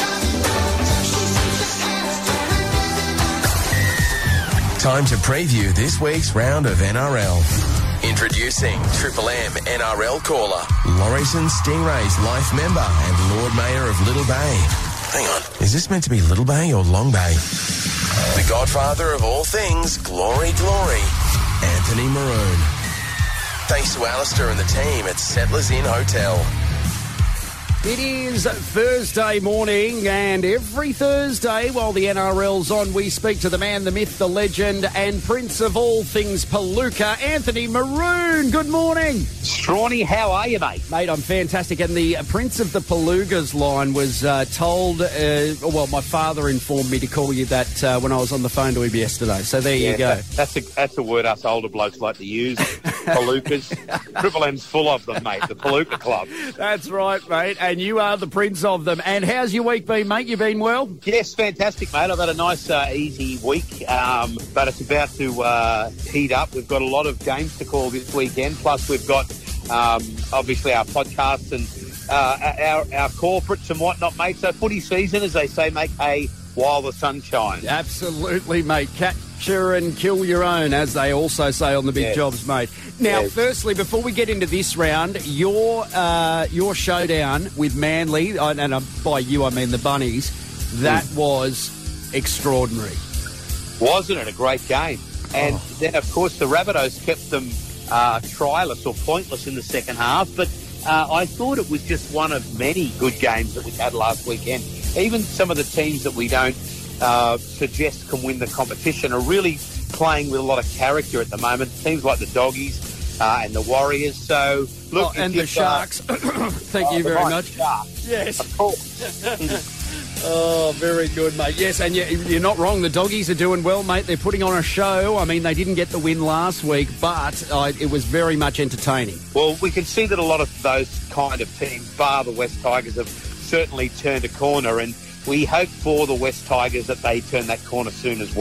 Time to preview this week's round of N R L. Introducing Triple M N R L caller, Lauriston Stingrays life member and Lord Mayor of Little Bay. Hang on, is this meant to be Little Bay or Long Bay? The godfather of all things, glory, glory, Anthony Maroon. Thanks to Alistair and the team at Settlers Inn Hotel. It is Thursday morning, and every Thursday, while the N R L's on, we speak to the man, the myth, the legend, and prince of all things Palooka, Anthony Maroon. Good morning. Strawny, how are you, mate? Mate, I'm fantastic. And the Prince of the Palookas line was uh, told, uh, well, my father informed me to call you that uh, when I was on the phone to him yesterday. So there yeah, you go. That, that's, a, that's a word us older blokes like to use, Palookas. Triple M's full of them, mate, the Palooka Club. That's right, mate. And you are the prince of them. And how's your week been, mate? You been well? Yes, fantastic, mate. I've had a nice, uh, easy week, um, but it's about to uh, heat up. We've got a lot of games to call this weekend. Plus, we've got um, obviously our podcasts and uh, our, our corporates and whatnot, mate. So footy season, as they say, make hay while the sun shines. Absolutely, mate. Capture and kill your own, as they also say on the big Yes. jobs, mate. Now, Yes. firstly, before we get into this round, your uh, your showdown with Manly, and and, uh, by you I mean the Bunnies, that Mm. was extraordinary. Wasn't it a great game? And Oh. then, of course, the Rabbitohs kept them uh, trialless or pointless in the second half. But uh, I thought it was just one of many good games that we had last weekend. Even some of the teams that we don't uh, suggest can win the competition are really playing with a lot of character at the moment. Teams like the Doggies uh, and the Warriors. So, look, Oh, if and the you've, Sharks. Uh, Thank oh, you the very right much. Sharks. Yes. Of course. Oh, very good, mate. Yes, and you- you're not wrong. The Doggies are doing well, mate. They're putting on a show. I mean, they didn't get the win last week, but uh, it was very much entertaining. Well, we can see that a lot of those kind of teams, bar the West Tigers, have certainly turned a corner, and we hope for the West Tigers that they turn that corner soon as well.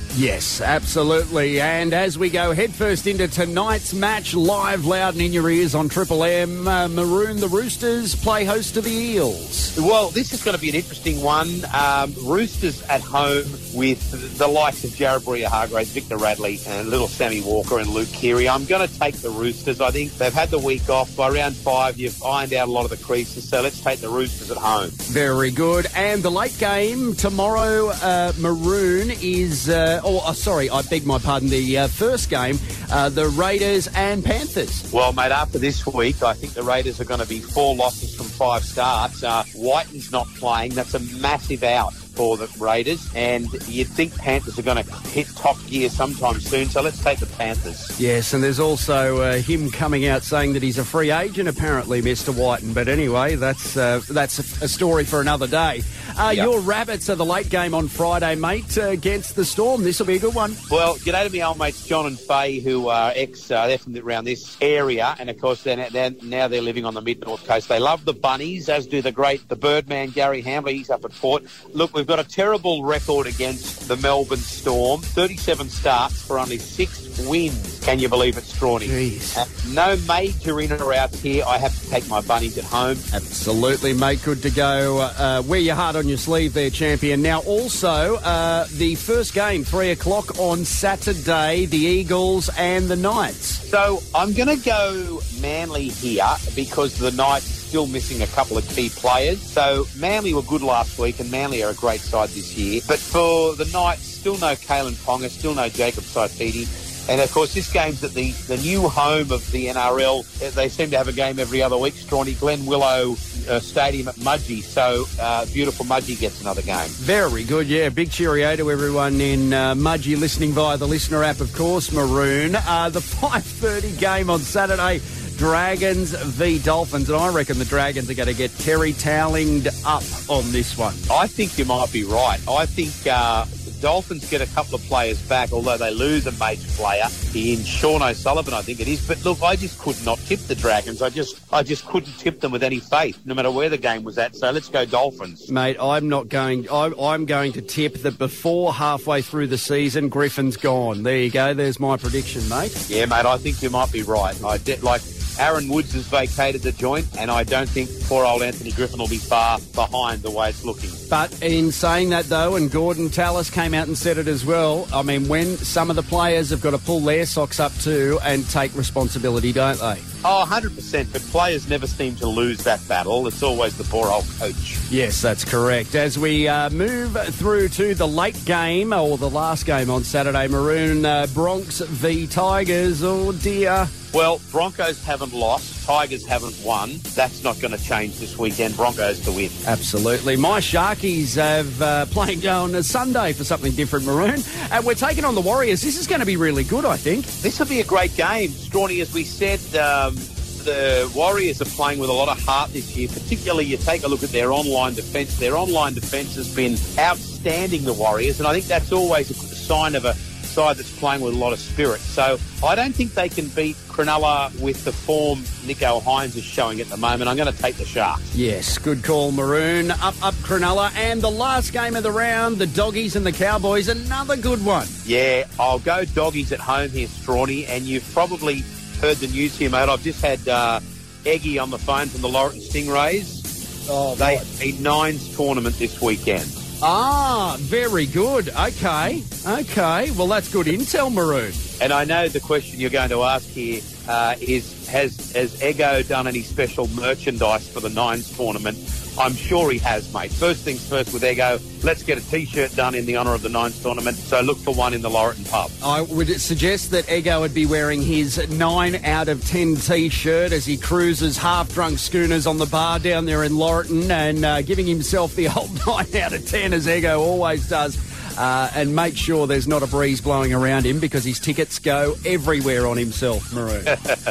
Yes, absolutely. And as we go headfirst into tonight's match, live, loud and in your ears on Triple M, uh, Maroon the Roosters play host to the Eels. Well, this is going to be an interesting one. Um, Roosters at home with the likes of Jared Bria-Hargraves, Victor Radley and little Sammy Walker and Luke Keary. I'm going to take the Roosters. I think they've had the week off. By round five, you've ironed out a lot of the creases, so let's take the Roosters at home. Very good. And the late game tomorrow, uh, Maroon is... Uh, oh, oh, sorry, I beg my pardon. The uh, first game, uh, the Raiders and Panthers. Well, mate, after this week, I think the Raiders are going to be four losses from five starts. Uh, Whiten's not playing. That's a massive out for the Raiders, and you'd think Panthers are going to hit top gear sometime soon, so let's take the Panthers. Yes, and there's also uh, him coming out saying that he's a free agent, apparently, Mister Whiten. But anyway, that's uh, that's a, a story for another day. Uh, Yep. Your Rabbits are the late game on Friday, mate, uh, against the Storm. This will be a good one. Well, g'day to my old mates John and Faye, who are ex, uh, they're from around this area, and of course they're, they're, now they're living on the mid-north coast. They love the Bunnies, as do the great, the Birdman, Gary Hambley. He's up at Port. Look, we've got a terrible record against the Melbourne Storm. thirty-seven starts for only six wins. Can you believe it, Strawny? Jeez. Uh, no major in or outs here. I have to take my Bunnies at home. Absolutely, mate. Good to go. Uh, wear your heart on your sleeve there, champion. Now, also, uh, the first game, three o'clock on Saturday, the Eagles and the Knights. So I'm going to go Manly here because the Knights are still missing a couple of key players. So Manly were good last week, and Manly are a great side this year. But for the Knights, still no Kalen Ponga, still no Jacob Saifidi. And, of course, this game's at the, the new home of the N R L. They seem to have a game every other week, Strawny. Glen Willow uh, Stadium at Mudgee. So, uh, beautiful Mudgee gets another game. Very good, yeah. Big cheerio to everyone in uh, Mudgee listening via the Listener app, of course, Maroon. Uh, the five thirty game on Saturday, Dragons v Dolphins. And I reckon the Dragons are going to get Terry Towlinged up on this one. I think you might be right. I think... Uh, Dolphins get a couple of players back, although they lose a major player in Sean O'Sullivan, I think it is. But look, I just could not tip the Dragons. I just I just couldn't tip them with any faith, no matter where the game was at. So let's go Dolphins. Mate, I'm not going... I'm, I'm going to tip that before halfway through the season, Griffin's gone. There you go. There's my prediction, mate. Yeah, mate, I think you might be right. I did, like... Aaron Woods has vacated the joint, and I don't think poor old Anthony Griffin will be far behind the way it's looking. But in saying that, though, and Gordon Tallis came out and said it as well, I mean, when some of the players have got to pull their socks up too and take responsibility, don't they? Oh, one hundred percent, but players never seem to lose that battle. It's always the poor old coach. Yes, that's correct. As we uh, move through to the late game, or the last game on Saturday, Maroon uh, Bronx v Tigers. Oh, dear. Well, Broncos haven't lost. Tigers haven't won. That's not going to change this weekend. Broncos to win. Absolutely. My Sharkies have uh, playing on a Sunday for something different, Maroon. And we're taking on the Warriors. This is going to be really good, I think. This will be a great game. Strawny, as we said, um, the Warriors are playing with a lot of heart this year. Particularly, you take a look at their online defence. Their online defence has been outstanding, the Warriors. And I think that's always a sign of a side that's playing with a lot of spirit. So I don't think they can beat Cronulla with the form Nico Hines is showing at the moment. I'm going to take the Sharks. Yes, good call, Maroon. Up, up, Cronulla. And the last game of the round, the Doggies and the Cowboys, another good one. Yeah, I'll go Doggies at home here, Strawny. And you've probably heard the news here, mate. I've just had uh, Eggy on the phone from the Laurelton Stingrays. Oh, they have a nines tournament this weekend. Ah, very good. Okay, okay. Well, that's good intel, Maroon. And I know the question you're going to ask here uh, is, has, has Ego done any special merchandise for the Nines tournament? I'm sure he has, mate. First things first with Ego, let's get a T-shirt done in the honour of the Nines tournament, so look for one in the Laurelton pub. I would suggest that Ego would be wearing his nine out of ten T-shirt as he cruises half-drunk schooners on the bar down there in Laurelton and uh, giving himself the old nine out of ten, as Ego always does. Uh, and make sure there's not a breeze blowing around him because his tickets go everywhere on himself, Maroon.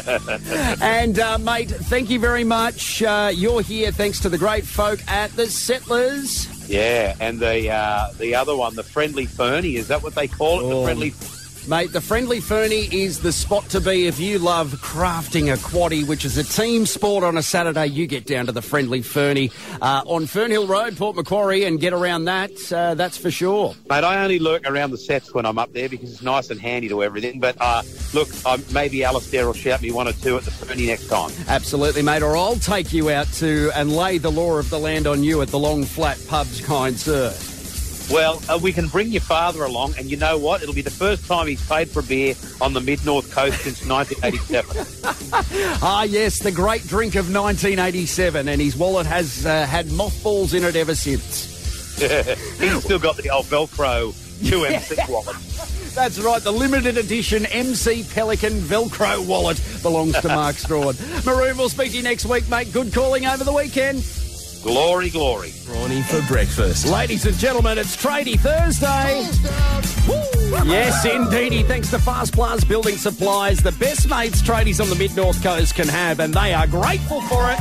And, uh, mate, thank you very much. Uh, you're here thanks to the great folk at the Settlers. Yeah, and the uh, the other one, the Friendly Fernie, is that what they call it? Oh, the Friendly Mate, the Friendly Fernie is the spot to be if you love crafting a quaddie, which is a team sport on a Saturday. You get down to the Friendly Fernie uh, on Fernhill Road, Port Macquarie, and get around that, uh, that's for sure. Mate, I only lurk around the sets when I'm up there because it's nice and handy to everything. But, uh, look, uh, maybe Alistair will shout me one or two at the Fernie next time. Absolutely, mate, or I'll take you out to and lay the law of the land on you at the Long Flat Pubs, kind sir. Well, uh, we can bring your father along, and you know what? It'll be the first time he's paid for a beer on the Mid-North Coast since nineteen eighty-seven. Ah, yes, the great drink of nineteen eighty-seven, and his wallet has uh, had mothballs in it ever since. He's still got the old Velcro two M C wallet. That's right, the limited edition M C Pelican Velcro wallet belongs to Mark Strawn. Maroon, we'll speak to you next week, mate. Good calling over the weekend. Glory, glory. Ronnie for breakfast. Ladies and gentlemen, it's Tradie Thursday. Yes, indeedy. Thanks to Fast Plus Building Supplies, the best mates tradies on the Mid-North Coast can have, and they are grateful for it.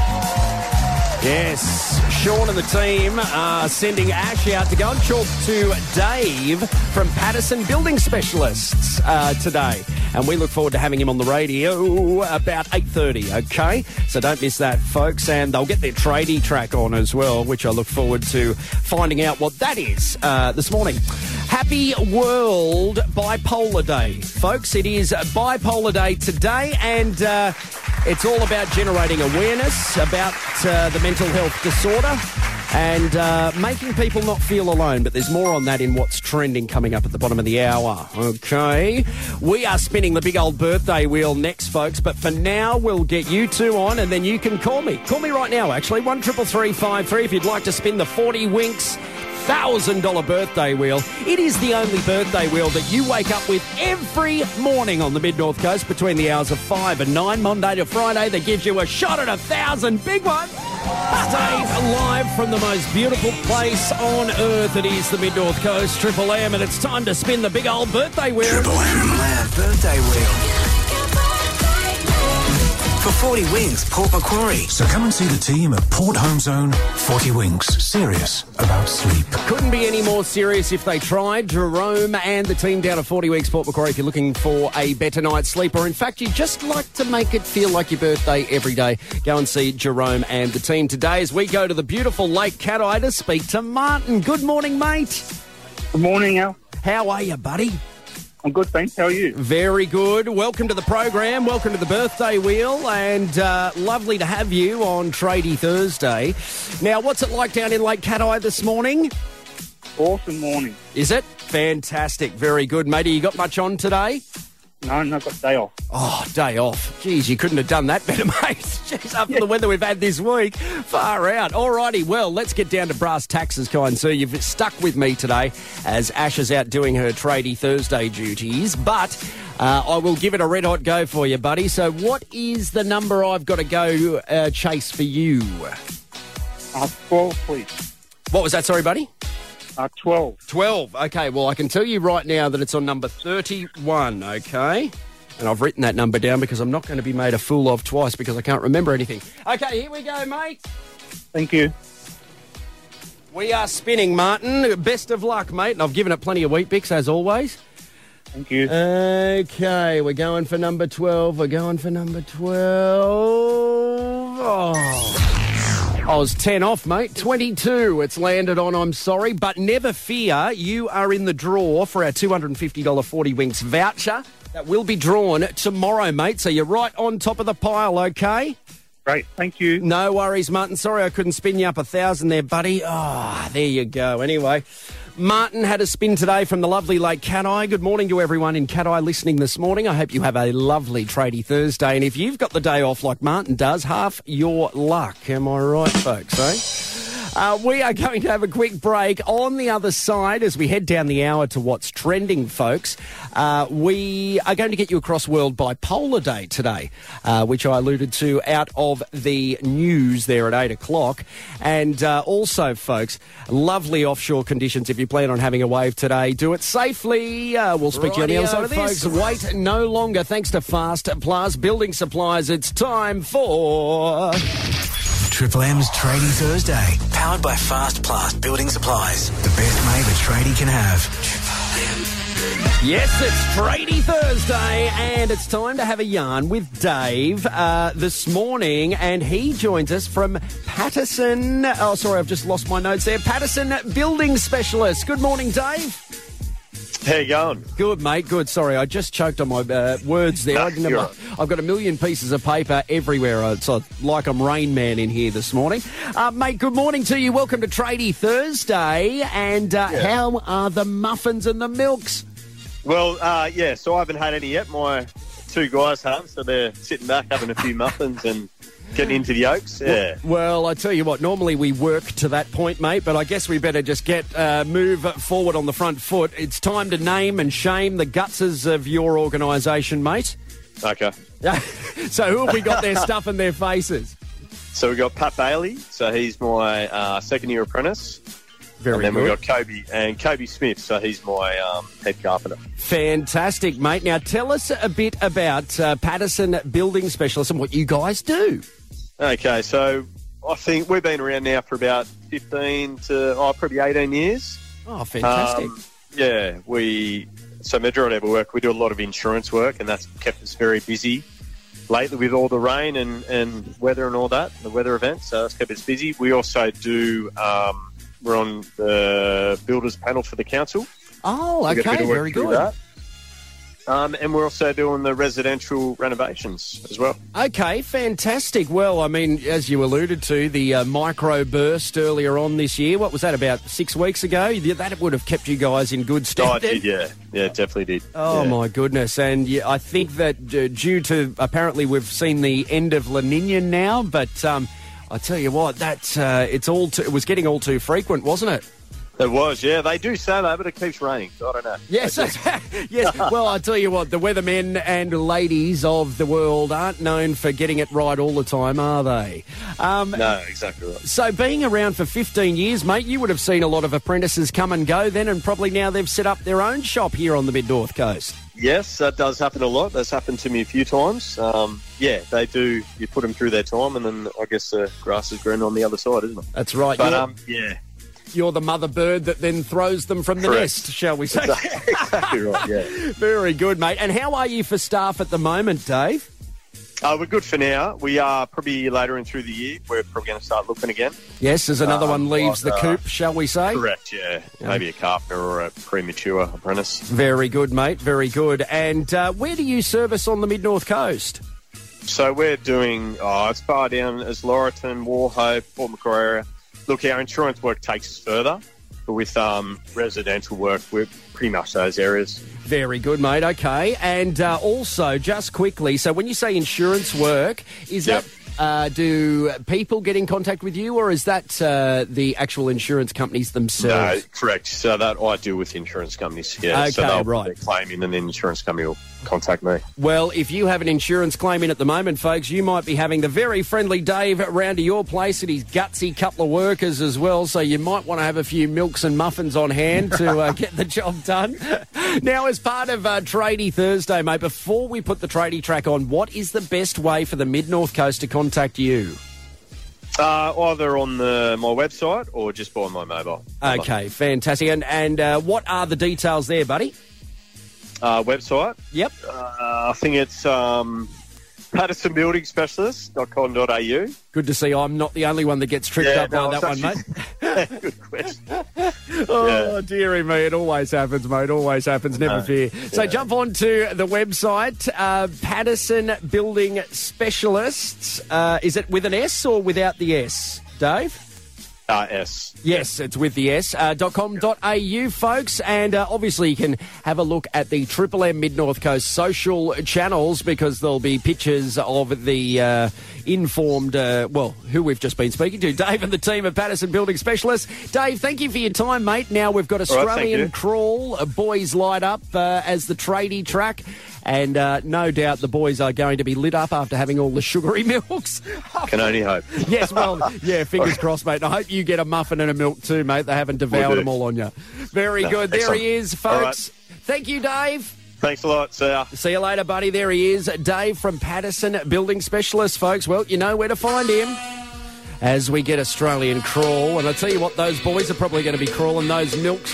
Yes, Sean and the team are sending Ash out to go and talk to Dave from Patterson Building Specialists uh, today. And we look forward to having him on the radio about eight thirty, okay? So don't miss that, folks. And they'll get their tradie track on as well, which I look forward to finding out what that is uh, this morning. Happy World Bipolar Day, folks. It is Bipolar Day today, and uh, it's all about generating awareness about uh, the mental health disorder and uh, making people not feel alone. But there's more on that in what's trending coming up at the bottom of the hour. Okay. We are spinning the big old birthday wheel next, folks. But for now, we'll get you two on, and then you can call me. Call me right now, actually. one triple three five three if you'd like to spin the forty Winks one thousand dollars birthday wheel. It is the only birthday wheel that you wake up with every morning on the Mid-North Coast between the hours of five and nine, Monday to Friday, that gives you a shot at a thousand. Big one. Dave, live from the most beautiful place on earth. It is the Mid-North Coast, Triple M, and it's time to spin the big old birthday wheel. Triple M birthday wheel. For forty Winks, Port Macquarie. So come and see the team at Port Home Zone. forty Winks, serious about sleep. Couldn't be any more serious if they tried. Jerome and the team down at forty Winks, Port Macquarie, if you're looking for a better night's sleep, or in fact, you just like to make it feel like your birthday every day, go and see Jerome and the team today as we go to the beautiful Lake Cat to speak to Martin. Good morning, mate. Good morning, Al. How are you, buddy? I'm good, thanks. How are you? Very good. Welcome to the program. Welcome to the birthday wheel, and uh, lovely to have you on Tradie Thursday. Now, what's it like down in Lake Cat this morning? Awesome morning. Is it? Fantastic. Very good, matey. You got much on today? No, no, I've got day off. Oh, day off. Geez, you couldn't have done that better, mate. Jeez, after yeah. the weather we've had this week. Far out. All righty, well, let's get down to brass taxes, kind sir. You've stuck with me today as Ash is out doing her Tradie Thursday duties, but uh, I will give it a red-hot go for you, buddy. So what is the number I've got to go uh, chase for you? Uh, twelve, please. What was that, sorry, buddy? Uh, twelve. twelve. Okay, well, I can tell you right now that it's on number thirty-one, okay? And I've written that number down because I'm not going to be made a fool of twice because I can't remember anything. Okay, here we go, mate. Thank you. We are spinning, Martin. Best of luck, mate. And I've given it plenty of Wheat Bix, as always. Thank you. Okay, we're going for number twelve. We're going for number twelve. Oh. I was ten off, mate. twenty-two it's landed on, I'm sorry. But never fear, you are in the draw for our two hundred fifty dollars forty Winks voucher. That will be drawn tomorrow, mate. So you're right on top of the pile, okay? Great, thank you. No worries, Martin. Sorry I couldn't spin you up a thousand there, buddy. Ah, oh, there you go. Anyway, Martin had a spin today from the lovely Lake Cat. Good morning to everyone in Cat listening this morning. I hope you have a lovely Tradie Thursday. And if you've got the day off like Martin does, half your luck. Am I right, folks, eh? Uh, we are going to have a quick break. On the other side, as we head down the hour to what's trending, folks, uh, we are going to get you across World Bipolar Day today, uh, which I alluded to out of the news there at eight o'clock. And uh, also, folks, lovely offshore conditions. If you plan on having a wave today, do it safely. Uh, we'll speak to you on the other side of this. Folks, wait no longer. Thanks to Fast Plus Building Supplies, it's time for Triple M's Tradie Thursday, powered by Fast Plus Building Supplies. The best mate a tradie can have. Triple M. Yes, it's Tradie Thursday, and it's time to have a yarn with Dave uh, this morning, and he joins us from Patterson. Oh, sorry, I've just lost my notes there. Patterson Building Specialist. Good morning, Dave. How you going? Good, mate. Good. Sorry, I just choked on my uh, words there. No, I didn't you're have my- I've got a million pieces of paper everywhere. It's uh, like I'm Rain Man in here this morning. Uh, mate, good morning to you. Welcome to Tradie Thursday. And uh, Yeah. how are the muffins and the milks? Well, uh, yeah, so I haven't had any yet. My two guys have, so they're sitting back having a few muffins and getting into the oaks. Yeah. Well, I tell you what, normally we work to that point, mate, but I guess we better just get uh, move forward on the front foot. It's time to name and shame the gutses of your organisation, mate. Okay. So who have we got there stuffing their faces? So we've got Pat Bailey. So he's my uh, second year apprentice. Very and then good. we've got Kobe and Kobe Smith. So he's my um, head carpenter. Fantastic, mate. Now tell us a bit about uh, Patterson Building Specialist and what you guys do. Okay, so I think we've been around now for about fifteen to oh, probably eighteen years. Oh, fantastic. Um, yeah, we so majority of our work, we do a lot of insurance work, and that's kept us very busy lately with all the rain and, and weather and all that, the weather events. So that's kept us busy. We also do, um, we're on the builders panel for the council. Oh, We get a okay, bit of work very through good. that. Um, and we're also doing the residential renovations as well. Okay, fantastic. Well, I mean, as you alluded to, the uh, micro burst earlier on this year, what was that, about six weeks ago? That would have kept you guys in good stead. Oh, it then? did, yeah. Yeah, it definitely did. Oh, yeah. my goodness. And yeah, I think that uh, due to, apparently we've seen the end of La Nina now, but um, I tell you what, that uh, it's all too, it was getting all too frequent, wasn't it? It was, yeah. They do say that, but it keeps raining, so I don't know. Yes, They just- yes. Well, I tell you what, the weathermen and ladies of the world aren't known for getting it right all the time, are they? Um, No, exactly right. So being around for fifteen years, mate, you would have seen a lot of apprentices come and go then, and probably now they've set up their own shop here on the Mid-North Coast. Yes, that does happen a lot. That's happened to me a few times. Um, yeah, they do. You put them through their time, and then I guess the grass is green on the other side, isn't it? That's right. But, You're- um, yeah. You're the mother bird that then throws them from the Correct. nest, shall we say? Exactly right, yeah. Very good, mate. And how are you for staff at the moment, Dave? Uh, we're good for now. We are probably later in through the year. We're probably going to start looking again. Yes, as another Um, one leaves like, the uh, coop, shall we say? Correct, yeah. Yeah. Maybe a carpenter or a premature apprentice. Very good, mate. Very good. And uh, where do you service on the Mid-North Coast? So we're doing, oh, as far down as Laurelton, Warhope, Port Macquarie area. Look, our insurance work takes us further, but with um, residential work, we're pretty much those areas. Very good, mate. Okay. And uh, also, just quickly, so when you say insurance work, is Yep. that... Uh, do people get in contact with you, or is that uh, the actual insurance companies No, themselves? correct. So that I deal with insurance companies. Yeah, so Okay, they'll right. put their claim in, and then the insurance company will contact me. Well, if you have an insurance claim in at the moment, folks, you might be having the very friendly Dave round to your place and his gutsy couple of workers as well, so you might want to have a few milks and muffins on hand to uh, get the job done. Now, as part of uh, Tradie Thursday, mate, before we put the tradie track on, what is the best way for the Mid-North Coast to contact you? Uh, either on the, my website or just by my mobile. Okay, fantastic. And, and uh, what are the details there, buddy? Uh, website? Yep. Uh, I think it's um, patterson building specialist dot com dot a u. Good to see I'm not the only one that gets tripped Yeah, up no, by it's that one, mate. actually- Good question. Oh, dearie me. It always happens, mate. Always happens. Never No. fear. So Yeah. jump on to the website, uh, Patterson Building Specialists. Uh, is it with an S or without the S, Dave? Uh, S. Yes, it's with the S. Uh, .com.au, folks. And uh, obviously you can have a look at the Triple M Mid-North Coast social channels, because there'll be pictures of the uh, informed, uh, well, who we've just been speaking to, Dave and the team at Patterson Building Specialists. Dave, thank you for your time, mate. Now we've got All right, thank Australian you. Crawl, uh, Boys Light Up uh, as the tradie track. And uh, no doubt the boys are going to be lit up after having all the sugary milks. Can only hope. Yes, well, yeah, fingers crossed, mate. I hope you get a muffin and a milk too, mate. They haven't devoured do. them all on you. Very No, good. There excellent. he is, All right. folks. Thank you, Dave. Thanks a lot. See ya. See you later, buddy. There he is, Dave from Patterson Building Specialists, folks. Well, you know where to find him. As we get Australian Crawl, and I tell you what, those boys are probably going to be crawling those milks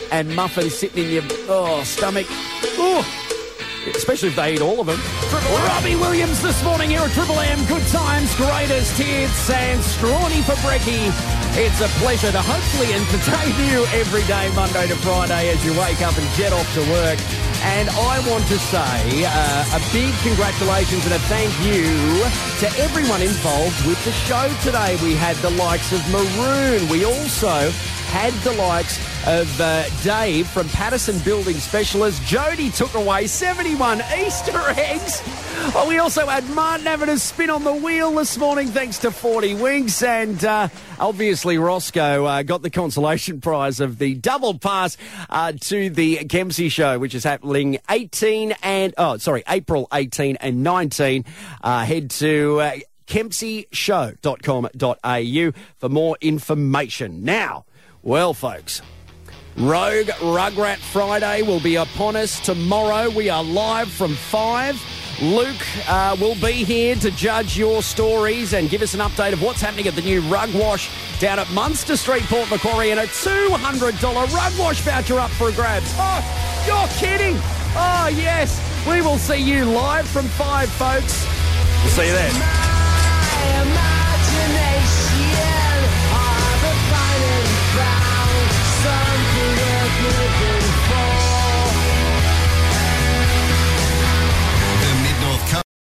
and muffins sitting in your oh, stomach. Ooh. Especially if they eat all of them. Robbie Williams this morning here at Triple M. Good times, greatest hits, and Strawny for Brekkie. It's a pleasure to hopefully entertain you every day, Monday to Friday, as you wake up and jet off to work. And I want to say uh, a big congratulations and a thank you to everyone involved with the show today. We had the likes of Maroon. We also had the likes of uh, Dave from Patterson Building Specialists. Jody took away seventy-one Easter eggs. Oh, we also had Martin having a spin on the wheel this morning thanks to forty Winks. And uh, obviously Roscoe uh, got the consolation prize of the double pass uh, to the Kempsey Show, which is happening eighteen and, oh, sorry, April eighteen and nineteen. Uh, head to uh, kempsey show dot com dot a u for more information. Now, well, folks, Rogue Rugrat Friday will be upon us tomorrow. We are live from five. Luke uh, will be here to judge your stories and give us an update of what's happening at the new Rug Wash down at Munster Street, Port Macquarie, and a two hundred dollars Rug Wash voucher up for grabs. Oh, you're kidding. Oh, yes. We will see you live from five, folks. We'll see you then.